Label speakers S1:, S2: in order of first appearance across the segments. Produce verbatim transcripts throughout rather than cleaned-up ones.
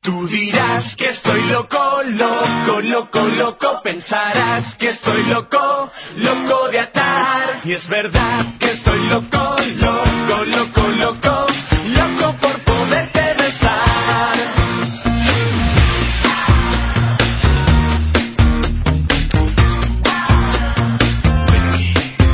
S1: Tú dirás que estoy loco, loco, loco, loco. Pensarás que estoy loco, loco de atar. Y es verdad que estoy loco, loco, loco, loco, loco por poderte besar. Ven aquí.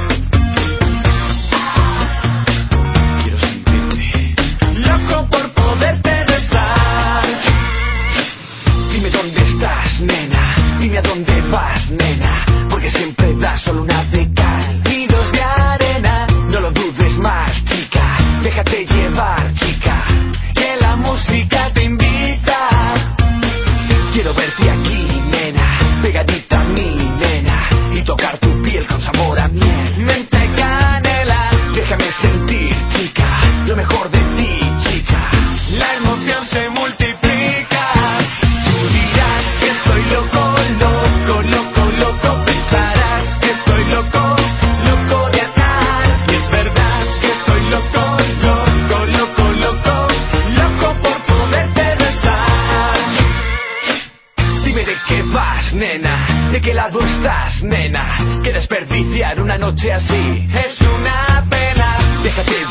S1: Quiero sentirte loco por poderte besar. Dime dónde estás, nena. Dime a dónde vas, nena. Porque siempre das solo una de cal y dos de arena. No lo dudes más, chica. Déjate llevar, chica. Que la música te invita. Quiero verte aquí, nena. Pegadita a mí, nena. Y tocar tu piel con sabor a miel. Mente canela. Déjame sentir, chica. Lo mejor de ti, chica. La emoción se multiplica. Tú dirás que estoy loco, loco, loco, loco. Pensarás que estoy loco, loco de atar. Y es verdad que estoy loco, loco, loco, loco, loco por poderte besar. Dime de qué vas, nena. ¿De qué lado estás, nena? Que desperdiciar una noche así es una pena. Déjate